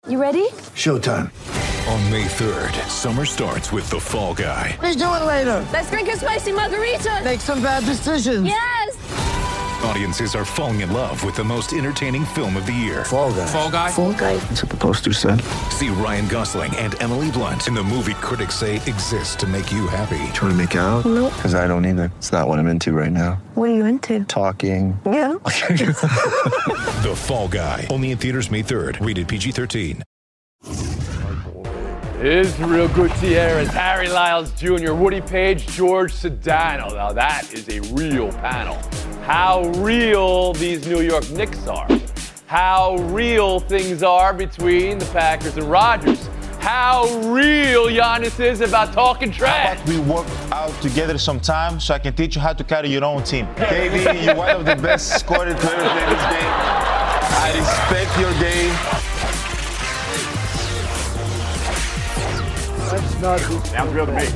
You ready? Showtime. On May 3rd, summer starts with The Fall Guy. Let's do it later. Let's drink a spicy margarita. Make some bad decisions. Yes! Audiences are falling in love with the most entertaining film of the year. Fall Guy. Fall Guy? Fall Guy. That's what the poster said. See Ryan Gosling and Emily Blunt in the movie critics say exists to make you happy. Trying to make it out? Nope. Because I don't either. It's not what I'm into right now. What are you into? Talking. Yeah. The Fall Guy. Only in theaters May 3rd. Rated PG-13. Israel Gutierrez, Harry Lyles Jr., Woody Page, George Sedano. Now that is a real panel. How real these New York Knicks are. How real things are between the Packers and Rodgers. How real Giannis is about talking trash. How about we work out together sometime so I can teach you how to carry your own team. KB, you're one of the best scoring players in this game. I respect your game. That's not who. Sounds real to me.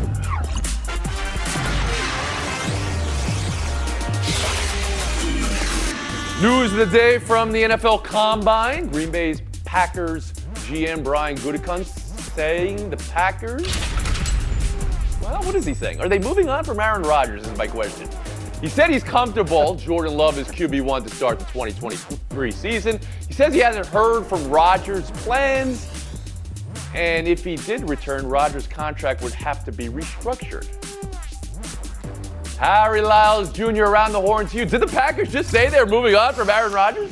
News of the day from the NFL Combine. Green Bay's Packers GM Brian Gutekunst saying the Packers, well, what is he saying? Are they moving on from Aaron Rodgers is my question. He said he's comfortable Jordan Love is QB1 to start the 2023 season. He says he hasn't heard from Rodgers' plans. And if he did return, Rodgers' contract would have to be restructured. Harry Lyles Jr. around the horn to you. Did the Packers just say they're moving on from Aaron Rodgers?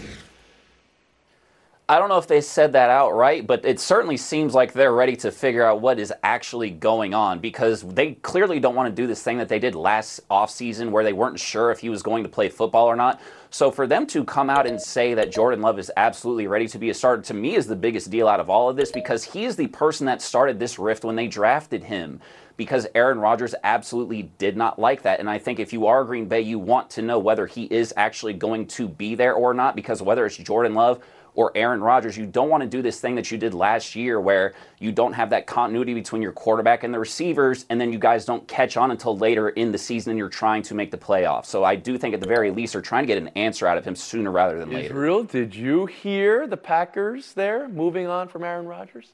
I don't know if they said that outright, but it certainly seems like they're ready to figure out what is actually going on, because they clearly don't want to do this thing that they did last offseason where they weren't sure if he was going to play football or not. So for them to come out and say that Jordan Love is absolutely ready to be a starter, to me is the biggest deal out of all of this, because he is the person that started this rift when they drafted him, because Aaron Rodgers absolutely did not like that. And I think if you are Green Bay, you want to know whether he is actually going to be there or not, because whether it's Jordan Love or Aaron Rodgers, you don't want to do this thing that you did last year where you don't have that continuity between your quarterback and the receivers, and then you guys don't catch on until later in the season and you're trying to make the playoffs. So I do think at the very least they're trying to get an answer out of him sooner rather than later. Israel, did you hear the Packers there moving on from Aaron Rodgers?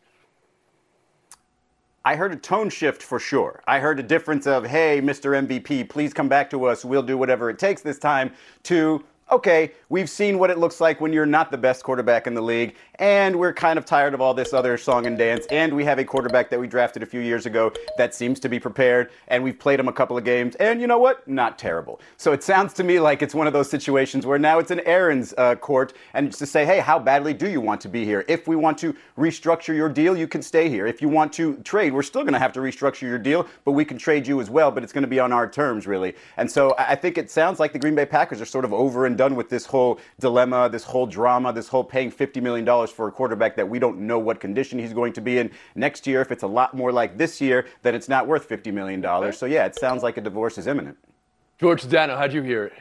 I heard a tone shift for sure. I heard a difference of, hey, Mr. MVP, please come back to us. We'll do whatever it takes this time, to, okay, we've seen what it looks like when you're not the best quarterback in the league, and we're kind of tired of all this other song and dance, and we have a quarterback that we drafted a few years ago that seems to be prepared, and we've played him a couple of games, and you know what? Not terrible. So it sounds to me like it's one of those situations where now it's in Aaron's court, and just to say, hey, how badly do you want to be here? If we want to restructure your deal, you can stay here. If you want to trade, we're still going to have to restructure your deal, but we can trade you as well, but it's going to be on our terms, really. And so I think it sounds like the Green Bay Packers are sort of over and done with this whole dilemma, this whole drama, this whole paying $50 million for a quarterback that we don't know what condition he's going to be in next year. If it's a lot more like this year, then it's not worth $50 million. So yeah, it sounds like a divorce is imminent. George Sedano, how'd you hear it?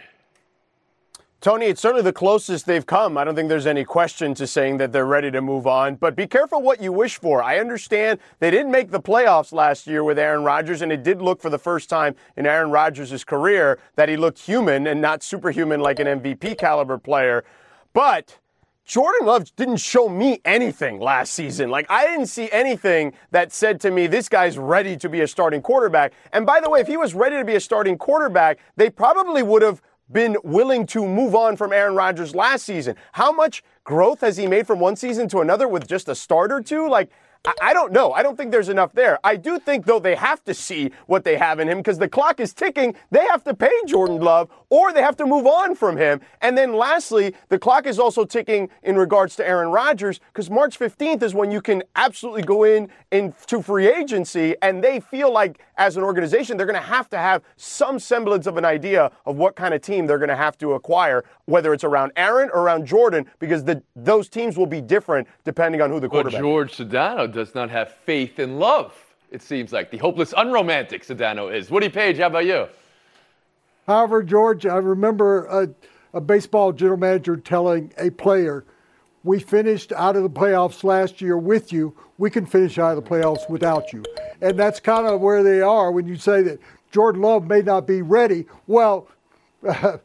Tony, it's certainly the closest they've come. I don't think there's any question to saying that they're ready to move on. But be careful what you wish for. I understand they didn't make the playoffs last year with Aaron Rodgers, and it did look for the first time in Aaron Rodgers' career that he looked human and not superhuman like an MVP caliber player. But Jordan Love didn't show me anything last season. Like, I didn't see anything that said to me, this guy's ready to be a starting quarterback. And by the way, if he was ready to be a starting quarterback, they probably would have been willing to move on from Aaron Rodgers last season. How much growth has he made from one season to another with just a start or two? Like, I don't know. I don't think there's enough there. I do think, though, they have to see what they have in him because the clock is ticking. They have to pay Jordan Love or they have to move on from him. And then lastly, the clock is also ticking in regards to Aaron Rodgers because March 15th is when you can absolutely go into free agency, and they feel like as an organization they're going to have some semblance of an idea of what kind of team they're going to have to acquire, whether it's around Aaron or around Jordan, because those teams will be different depending on who the quarterback is. George Sedano does not have faith in love, it seems like. The hopeless, unromantic Sedano is. Woody Page, how about you? However, George, I remember a baseball general manager telling a player, we finished out of the playoffs last year with you. We can finish out of the playoffs without you. And that's kind of where they are when you say that Jordan Love may not be ready. Well,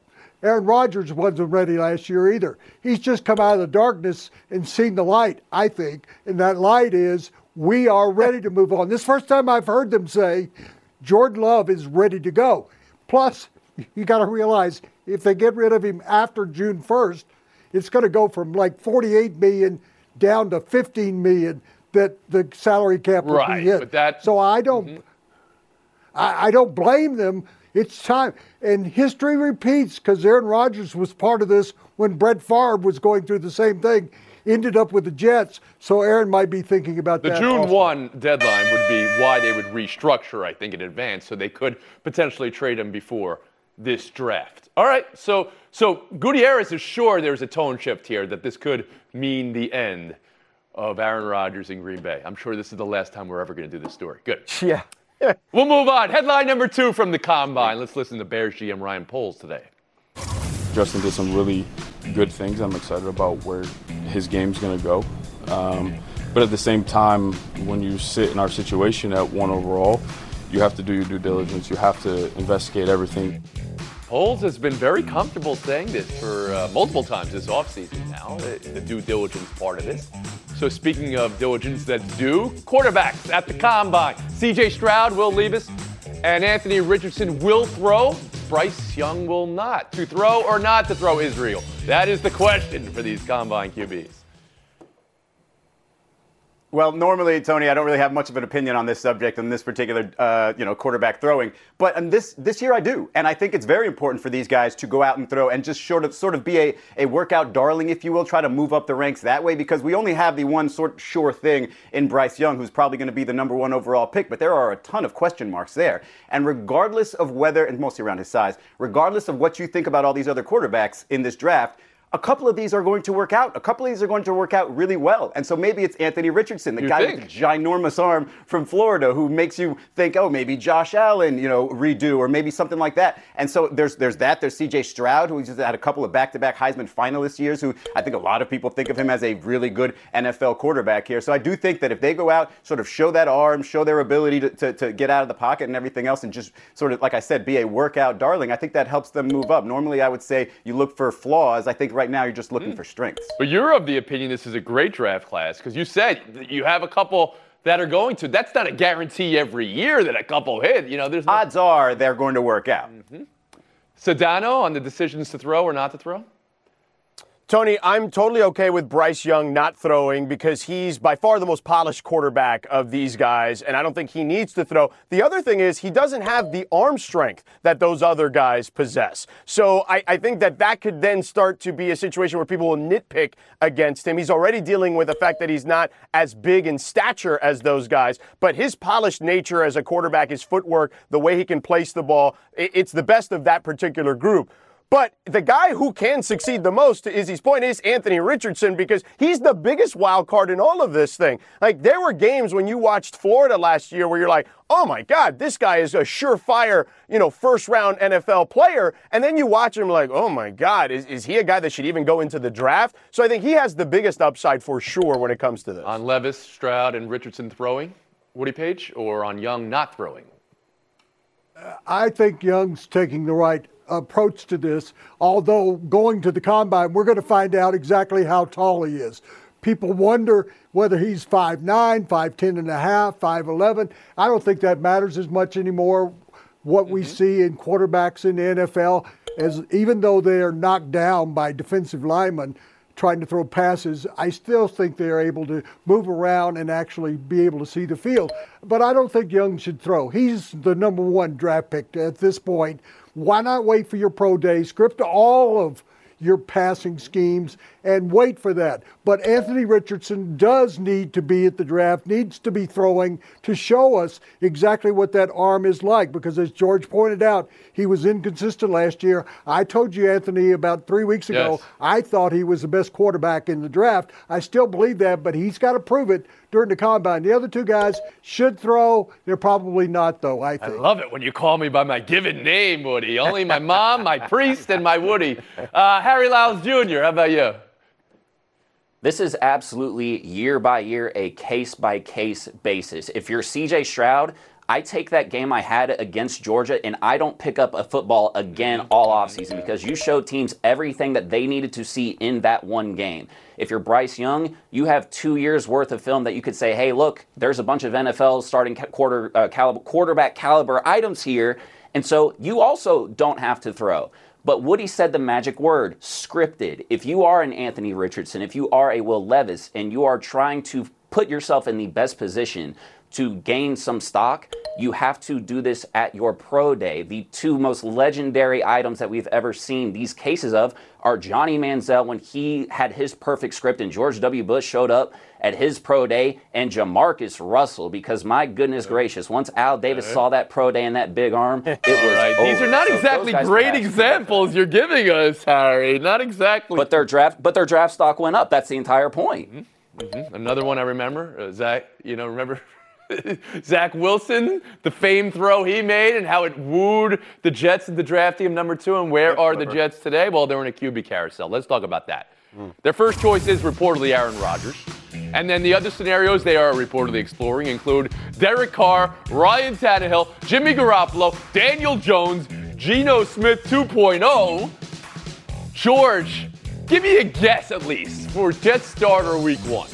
Aaron Rodgers wasn't ready last year either. He's just come out of the darkness and seen the light, I think. And that light is we are ready to move on. This is the first time I've heard them say Jordan Love is ready to go. Plus, you got to realize if they get rid of him after June 1st, it's going to go from like $48 million down to $15 million that the salary cap will be hit. But that, so I don't blame them. It's time. And history repeats because Aaron Rodgers was part of this when Brett Favre was going through the same thing, ended up with the Jets. So Aaron might be thinking about that. The June also. 1 deadline would be why they would restructure, I think, in advance, so they could potentially trade him before this draft. All right, so Gutierrez is sure there's a tone shift here that this could mean the end of Aaron Rodgers in Green Bay. I'm sure this is the last time we're ever going to do this story. Good. Yeah. We'll move on. Headline number 2 from the Combine. Let's listen to Bears GM Ryan Poles today. Justin did some really good things. I'm excited about where his game's going to go. But at the same time, when you sit in our situation at 1 overall, you have to do your due diligence. You have to investigate everything. Poles has been very comfortable saying this for multiple times this offseason now, the due diligence part of this. So speaking of diligence that's due, quarterbacks at the Combine. C.J. Stroud, Will Levis, and Anthony Richardson will throw. Bryce Young will not. To throw or not to throw, Israel? That is the question for these Combine QBs. Well, normally, Tony, I don't really have much of an opinion on this subject and this particular, quarterback throwing. But this year I do. And I think it's very important for these guys to go out and throw and just sort of be a workout darling, if you will, try to move up the ranks that way, because we only have the one sort of sure thing in Bryce Young, who's probably going to be the number 1 overall pick. But there are a ton of question marks there. And regardless of whether, and mostly around his size, regardless of what you think about all these other quarterbacks in this draft, a couple of these are going to work out. A couple of these are going to work out really well. And so maybe it's Anthony Richardson, the guy with the ginormous arm from Florida, who makes you think, oh, maybe Josh Allen, redo, or maybe something like that. And so there's that. There's C.J. Stroud, who just had a couple of back-to-back Heisman finalist years, who I think a lot of people think of him as a really good NFL quarterback here. So I do think that if they go out, sort of show that arm, show their ability to get out of the pocket and everything else, and just sort of, like I said, be a workout darling, I think that helps them move up. Normally, I would say you look for flaws. I think right now you're just looking for strengths. But you're of the opinion this is a great draft class because you said that you have a couple that are going to. That's not a guarantee every year that a couple hit. There's odds are they're going to work out. Sedano on the decisions to throw or not to throw? Tony, I'm totally okay with Bryce Young not throwing because he's by far the most polished quarterback of these guys, and I don't think he needs to throw. The other thing is he doesn't have the arm strength that those other guys possess. So I think that could then start to be a situation where people will nitpick against him. He's already dealing with the fact that he's not as big in stature as those guys, but his polished nature as a quarterback, his footwork, the way he can place the ball, it's the best of that particular group. But the guy who can succeed the most, to Izzy's point, is Anthony Richardson because he's the biggest wild card in all of this thing. Like, there were games when you watched Florida last year where you're like, oh, my God, this guy is a surefire, first-round NFL player. And then you watch him like, oh, my God, is he a guy that should even go into the draft? So I think he has the biggest upside for sure when it comes to this. On Levis, Stroud, and Richardson throwing, Woody Page, or on Young not throwing? I think Young's taking the right approach to this, although going to the Combine, we're going to find out exactly how tall he is. People wonder whether he's 5'9", 5'10 and a half, 5'11". I don't think that matters as much anymore. What we see in quarterbacks in the NFL, even though they are knocked down by defensive linemen trying to throw passes, I still think they're able to move around and actually be able to see the field. But I don't think Young should throw. He's the number 1 draft pick at this point. Why not wait for your pro day, script all of your passing schemes, and wait for that? But Anthony Richardson does need to be at the draft, needs to be throwing to show us exactly what that arm is like, because as George pointed out, he was inconsistent last year. I told you, Anthony, about 3 weeks ago, I thought he was the best quarterback in the draft. I still believe that, but he's got to prove it during the Combine. The other two guys should throw. They're probably not, though, I think. I love it when you call me by my given name, Woody. Only my mom, my priest, and my Woody. Harry Lyles Jr., how about you? This is absolutely year by year, a case by case basis. If you're CJ Stroud, I take that game I had against Georgia, and I don't pick up a football again all offseason because you showed teams everything that they needed to see in that one game. If you're Bryce Young, you have 2 years worth of film that you could say, hey, look, there's a bunch of NFL starting quarterback caliber items here, and so you also don't have to throw. But Woody said the magic word, scripted. If you are an Anthony Richardson, if you are a Will Levis, and you are trying to put yourself in the best position to gain some stock, you have to do this at your pro day. The two most legendary items that we've ever seen these cases of are Johnny Manziel when he had his perfect script and George W. Bush showed up at his pro day, and Jamarcus Russell, because my goodness gracious, once Al Davis saw that pro day and that big arm, it was over. These are not exactly great examples you're giving us, Harry. Not exactly. But their draft stock went up. That's the entire point. Another one I remember, Zach, remember Zach Wilson, the famed throw he made and how it wooed the Jets into drafting him number 2. And where are the Jets today? Well, they're in a QB carousel. Let's talk about that. Their first choice is reportedly Aaron Rodgers. And then the other scenarios they are reportedly exploring include Derek Carr, Ryan Tannehill, Jimmy Garoppolo, Daniel Jones, Geno Smith 2.0. George, give me a guess at least for Jets starter week 1.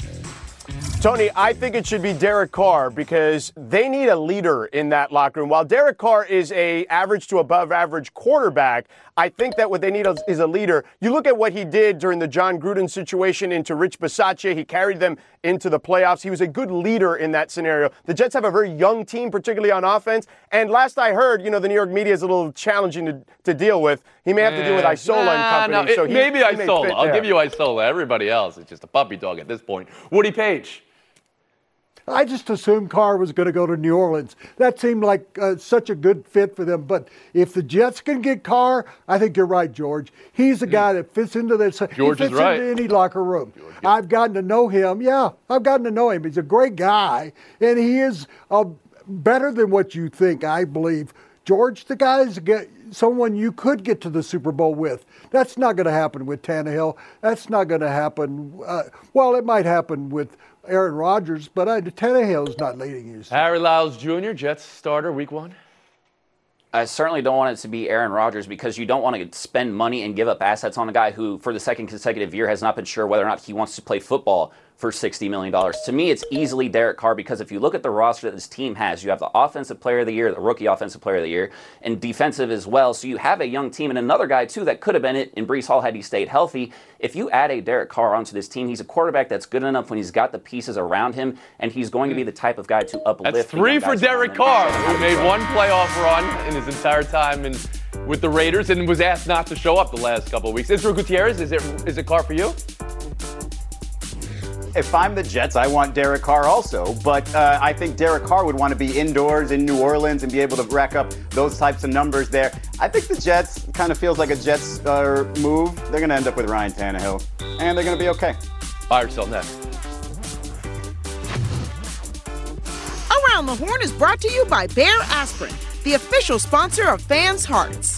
Tony, I think it should be Derek Carr because they need a leader in that locker room. While Derek Carr is a average to above average quarterback, I think that what they need is a leader. You look at what he did during the John Gruden situation into Rich Bisaccia. He carried them into the playoffs. He was a good leader in that scenario. The Jets have a very young team, particularly on offense. And last I heard, the New York media is a little challenging to deal with. He may have to deal with Isola and company. So maybe Isola. I'll give you Isola. Everybody else is just a puppy dog at this point. Woody Page. I just assumed Carr was going to go to New Orleans. That seemed like such a good fit for them. But if the Jets can get Carr, I think you're right, George. He's the guy that fits into this. George he fits is right. into any locker room. I've gotten to know him. Yeah, I've gotten to know him. He's a great guy, and he is better than what you think, I believe. George, the guy is someone you could get to the Super Bowl with. That's not going to happen with Tannehill. That's not going to happen. Well, it might happen with Aaron Rodgers, but Tannehill's not leading you. Harry Lyles Jr., Jets starter week 1. I certainly don't want it to be Aaron Rodgers because you don't want to spend money and give up assets on a guy who, for the second consecutive year, has not been sure whether or not he wants to play football for $60 million. To me, it's easily Derek Carr because if you look at the roster that this team has, you have the Offensive Player of the Year, the Rookie Offensive Player of the Year, and defensive as well. So you have a young team and another guy, too, that could have been it in Breece Hall had he stayed healthy. If you add a Derek Carr onto this team, he's a quarterback that's good enough when he's got the pieces around him, and he's going to be the type of guy to uplift. That's 3 for Derek Carr, who made one playoff run in his entire time with the Raiders and was asked not to show up the last couple of weeks. Israel Gutierrez, is it Carr for you? If I'm the Jets, I want Derek Carr also, but I think Derek Carr would want to be indoors in New Orleans and be able to rack up those types of numbers there. I think the Jets kind of feels like a Jets move. They're going to end up with Ryan Tannehill, and they're going to be okay. Buy or sell next. Around the Horn is brought to you by Bayer Aspirin, the official sponsor of Fans' Hearts.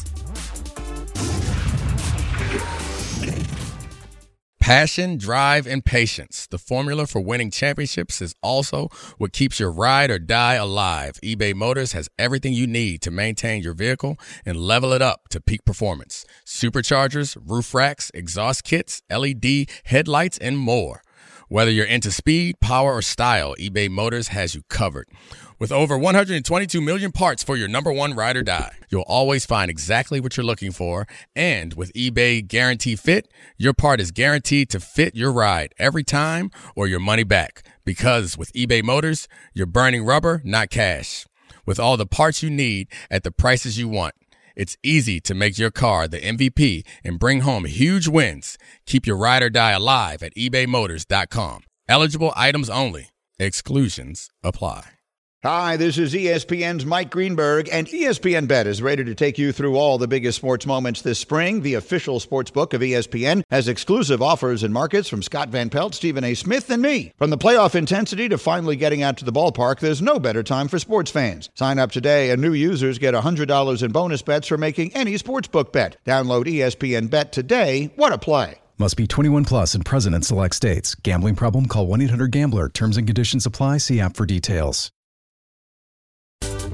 Passion, drive, and patience. The formula for winning championships is also what keeps your ride or die alive. eBay Motors has everything you need to maintain your vehicle and level it up to peak performance. Superchargers, roof racks, exhaust kits, LED headlights, and more. Whether you're into speed, power, or style, eBay Motors has you covered. With over 122 million parts for your number one ride or die, you'll always find exactly what you're looking for. And with eBay Guarantee Fit, your part is guaranteed to fit your ride every time or your money back. Because with eBay Motors, you're burning rubber, not cash. With all the parts you need at the prices you want, it's easy to make your car the MVP and bring home huge wins. Keep your ride or die alive at ebaymotors.com. Eligible items only. Exclusions apply. Hi, this is ESPN's Mike Greenberg, and ESPN Bet is ready to take you through all the biggest sports moments this spring. The official sports book of ESPN has exclusive offers and markets from Scott Van Pelt, Stephen A. Smith, and me. From the playoff intensity to finally getting out to the ballpark, there's no better time for sports fans. Sign up today, and new users get $100 in bonus bets for making any sportsbook bet. Download ESPN Bet today. What a play. Must be 21 plus and present in select states. Gambling problem? Call 1-800-GAMBLER. Terms and conditions apply. See app for details.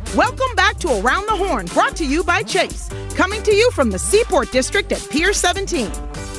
Welcome back to Around the Horn, brought to you by Chase. Coming to you from the Seaport District at Pier 17.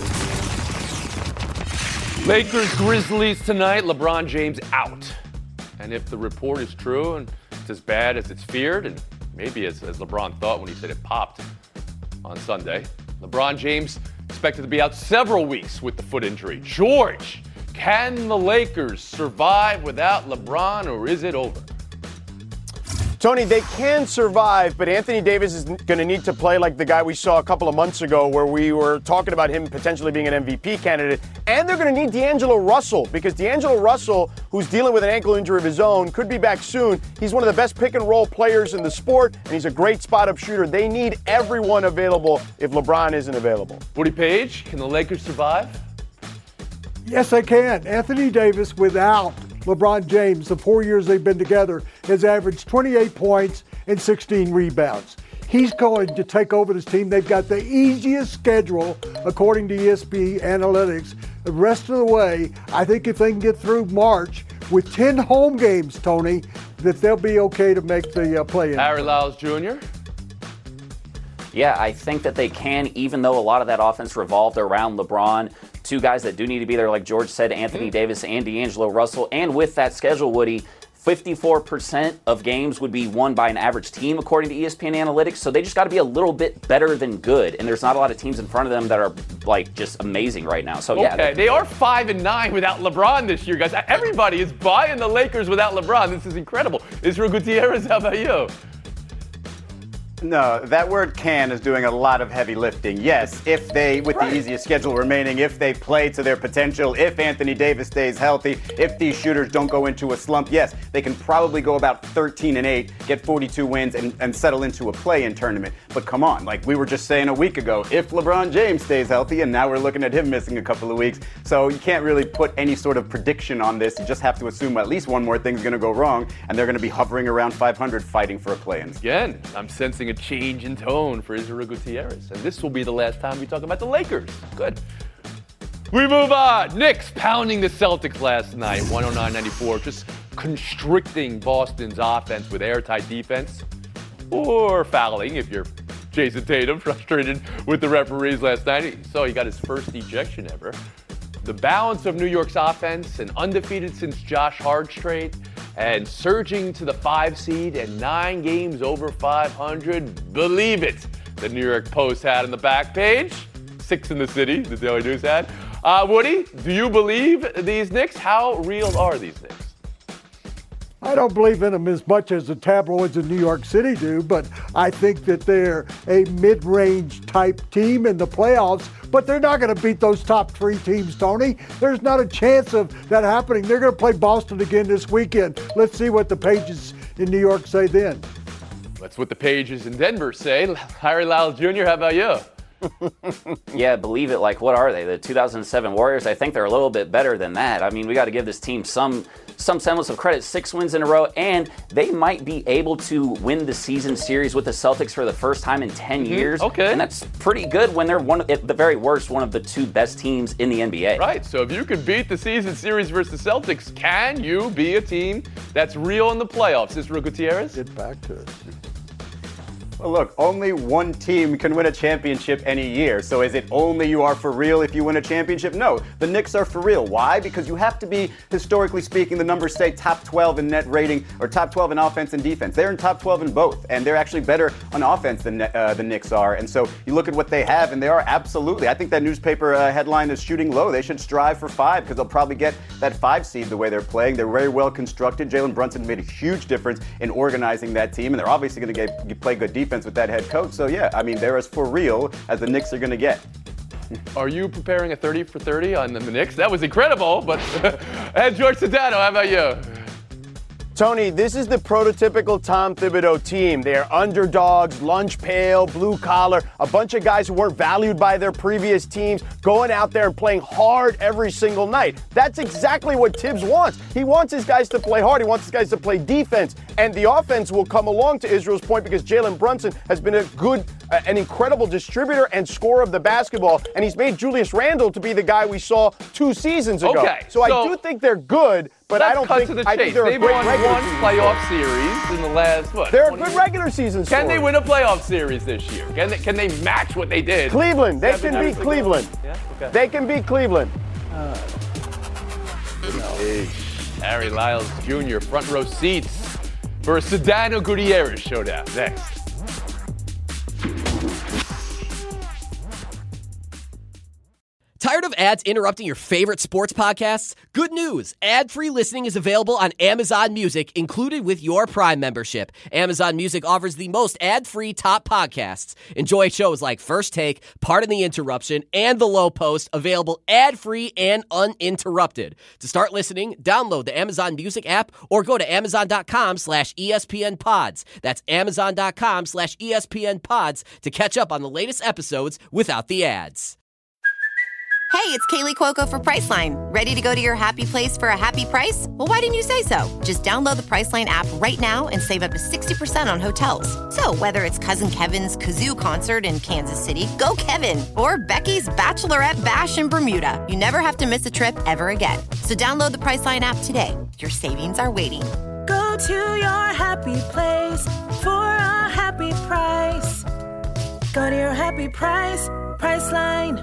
Lakers Grizzlies tonight, LeBron James out. And if the report is true and it's as bad as it's feared, and maybe as LeBron thought when he said it popped on Sunday, LeBron James expected to be out several weeks with the foot injury. George, can the Lakers survive without LeBron, or is it over? Tony, they can survive, but Anthony Davis is going to need to play like the guy we saw a couple of months ago where we were talking about him potentially being an MVP candidate. And they're going to need D'Angelo Russell because D'Angelo Russell, who's dealing with an ankle injury of his own, could be back soon. He's one of the best pick-and-roll players in the sport, and he's a great spot-up shooter. They need everyone available if LeBron isn't available. Woody Page, can the Lakers survive? Yes, they can. Anthony Davis without LeBron James, the 4 years they've been together, has averaged 28 points and 16 rebounds. He's going to take over this team. They've got the easiest schedule, according to ESPN Analytics. The rest of the way, I think if they can get through March with 10 home games, Tony, that they'll be okay to make the play-in. Harry Lyles Jr.? Yeah, I think that they can, even though a lot of that offense revolved around LeBron. Two guys that do need to be there, like George said, Anthony Davis and D'Angelo Russell. And with that schedule, Woody, 54% of games would be won by an average team, according to ESPN Analytics. So they just got to be a little bit better than good. And there's not a lot of teams in front of them that are, like, just amazing right now. So, yeah. Okay, they are 5-9 without LeBron this year, guys. Everybody is buying the Lakers without LeBron. This is incredible. Israel Gutierrez, how about you? No, that word "can" is doing a lot of heavy lifting. Yes, if they, with the easiest schedule remaining, if they play to their potential, if Anthony Davis stays healthy, if these shooters don't go into a slump, yes, they can probably go about 13-8, get 42 wins, and settle into a play-in tournament. But come on, like we were just saying a week ago, if LeBron James stays healthy, and now we're looking at him missing a couple of weeks, so you can't really put any sort of prediction on this. You just have to assume at least one more thing's going to go wrong, and they're going to be hovering around 500 fighting for a play-in. Again, I'm sensing a change in tone for Israel Gutierrez. And this will be the last time we talk about the Lakers. Good. We move on. Knicks pounding the Celtics last night, 109-94, just constricting Boston's offense with airtight defense. Or fouling if you're Jason Tatum, frustrated with the referees last night. So he got his first ejection ever. The balance of New York's offense, and undefeated since Josh Hart's trade, and surging to the 5 seed and 9 games over 500. Believe it. The New York Post had on the back page. 6 in the city, the Daily News had. Woody, do you believe these Knicks? How real are these Knicks? I don't believe in them as much as the tabloids in New York City do, but I think that they're a mid-range type team in the playoffs, but they're not going to beat those top 3 teams, Tony. There's not a chance of that happening. They're going to play Boston again this weekend. Let's see what the pages in New York say then. That's what the pages in Denver say. Harry Lyles Jr., how about you? Yeah, believe it. Like, what are they? The 2007 Warriors? I think they're a little bit better than that. I mean, we got to give this team some semblance of credit. 6 wins in a row, and they might be able to win the season series with the Celtics for the first time in 10 years. Okay. And that's pretty good when they're at the very worst, one of the 2 best teams in the NBA. Right, so if you can beat the season series versus the Celtics, can you be a team that's real in the playoffs? Israel Gutierrez? Get back to it. Well, look, only one team can win a championship any year. So is it only you are for real if you win a championship? No, the Knicks are for real. Why? Because you have to be, historically speaking, the numbers say top 12 in net rating or top 12 in offense and defense. They're in top 12 in both, and they're actually better on offense than the Knicks are. And so you look at what they have, and they are absolutely, I think that newspaper headline is shooting low. They should strive for 5 because they'll probably get that 5 seed the way they're playing. They're very well constructed. Jalen Brunson made a huge difference in organizing that team, and they're obviously going to play good defense with that head coach. So yeah, I mean, they're as for real as the Knicks are going to get. Are you preparing a 30 for 30 on the Knicks? That was incredible, but and George Sedano, how about you? Tony, this is the prototypical Tom Thibodeau team. They are underdogs, lunch pail, blue collar, a bunch of guys who weren't valued by their previous teams, going out there and playing hard every single night. That's exactly what Tibbs wants. He wants his guys to play hard. He wants his guys to play defense. And the offense will come along, to Israel's point, because Jalen Brunson has been a good an incredible distributor and scorer of the basketball, and he's made Julius Randle to be the guy we saw 2 seasons ago. Okay, so I do think they're good, but I don't think they're a They've great won regular one season playoff series in the last, what? They're a good regular season Can they story. win a playoff series this year? Can they match what they did? Cleveland. They can beat Cleveland. Yeah? Okay. They can beat Cleveland. Harry Lyles Jr. front row seats for a Sedano Gutierrez showdown. Next. Tired of ads interrupting your favorite sports podcasts? Good news! Ad-free listening is available on Amazon Music, included with your Prime membership. Amazon Music offers the most ad-free top podcasts. Enjoy shows like First Take, Pardon the Interruption, and The Low Post, available ad-free and uninterrupted. To start listening, download the Amazon Music app or go to amazon.com/ESPN Pods. That's amazon.com/ESPN Pods to catch up on the latest episodes without the ads. Hey, it's Kaylee Cuoco for Priceline. Ready to go to your happy place for a happy price? Well, why didn't you say so? Just download the Priceline app right now and save up to 60% on hotels. So whether it's Cousin Kevin's Kazoo Concert in Kansas City, go Kevin, or Becky's Bachelorette Bash in Bermuda, you never have to miss a trip ever again. So download the Priceline app today. Your savings are waiting. Go to your happy place for a happy price. Go to your happy price, Priceline.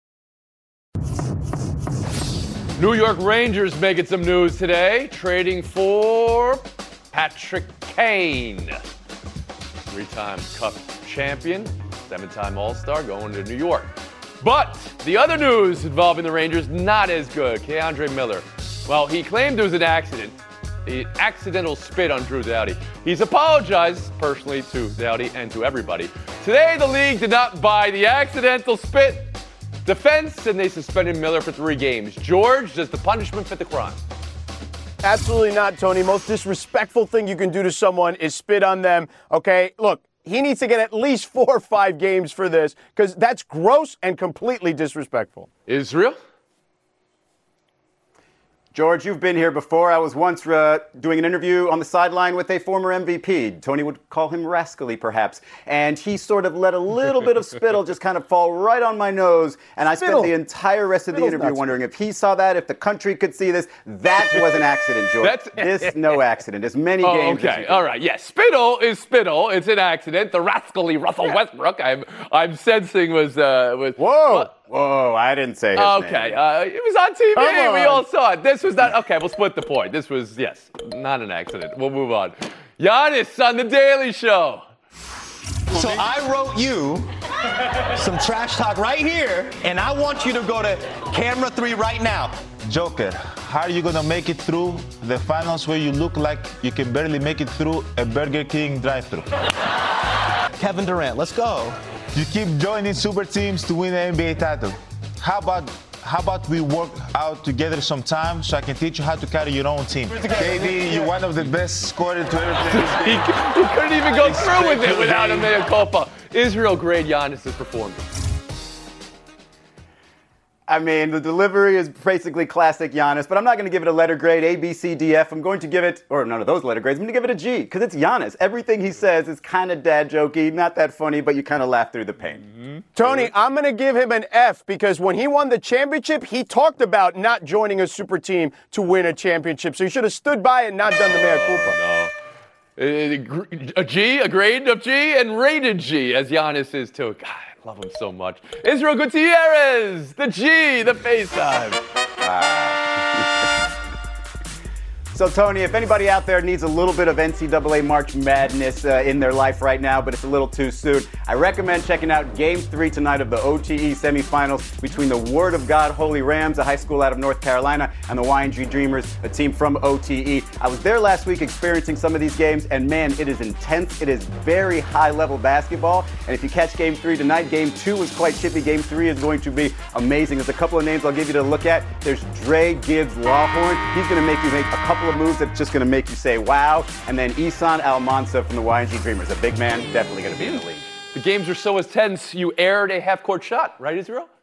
New York Rangers making some news today, trading for Patrick Kane. 3-time Cup champion, 7-time All-Star, going to New York. But the other news involving the Rangers, not as good. Keandre Miller. Well, he claimed it was an accident. An accidental spit on Drew Doughty. He's apologized personally to Doughty and to everybody. Today, the league did not buy the accidental spit defense, and they suspended Miller for 3 games. George, does the punishment fit the crime? Absolutely not, Tony. Most disrespectful thing you can do to someone is spit on them. Okay, look, he needs to get at least 4 or 5 games for this, because that's gross and completely disrespectful. Israel? George, you've been here before. I was once doing an interview on the sideline with a former MVP. Tony would call him rascally, perhaps. And he sort of let a little bit of spittle just kind of fall right on my nose. And I spent the entire rest of the interview wondering if he saw that, if the country could see this. That was an accident, George. No accident. As many games. Okay, all right. Yes, spittle is spittle. It's an accident. The rascally Russell Westbrook, I'm sensing was. Whoa. What? Whoa, I didn't say his name. Okay, it was on TV. We all saw it. This was not, okay, we'll split the point. This was, yes, not an accident. We'll move on. Giannis on The Daily Show. So I wrote you some trash talk right here, and I want you to go to camera 3 right now. Joker, how are you going to make it through the finals where you look like you can barely make it through a Burger King drive-thru? Kevin Durant, let's go. You keep joining super teams to win an NBA title. How about we work out together sometime so I can teach you how to carry your own team? KD, you're one of the best scorers to ever play this game. He couldn't even go through with it without a mea culpa. Israel grade Giannis' performance. I mean, the delivery is basically classic Giannis, but I'm not going to give it a letter grade, A, B, C, D, F. I'm going to give it, or none of those letter grades, I'm going to give it a G, because it's Giannis. Everything he says is kind of dad jokey, not that funny, but you kind of laugh through the pain. Mm-hmm. Tony, I'm going to give him an F, because when he won the championship, he talked about not joining a super team to win a championship. So he should have stood by it and not done the mea culpa. No. A G, a grade of G, and rated G, as Giannis is too. God, I love him so much. Israel Gutierrez, the G, the FaceTime. So, Tony, if anybody out there needs a little bit of NCAA March Madness in their life right now, but it's a little too soon, I recommend checking out Game 3 tonight of the OTE semifinals between the Word of God Holy Rams, a high school out of North Carolina, and the YNG Dreamers, a team from OTE. I was there last week experiencing some of these games, and man, it is intense. It is very high-level basketball, and if you catch Game 3 tonight, Game 2 was quite chippy. Game 3 is going to be amazing. There's a couple of names I'll give you to look at. There's Dre Gibbs Lawhorn. He's going to make you make a couple of moves that's just going to make you say, wow. And then Isan Almansa from the YNG Dreamers, a big man, definitely going to be in the league. The games are so intense, you aired a half-court shot, right, Israel?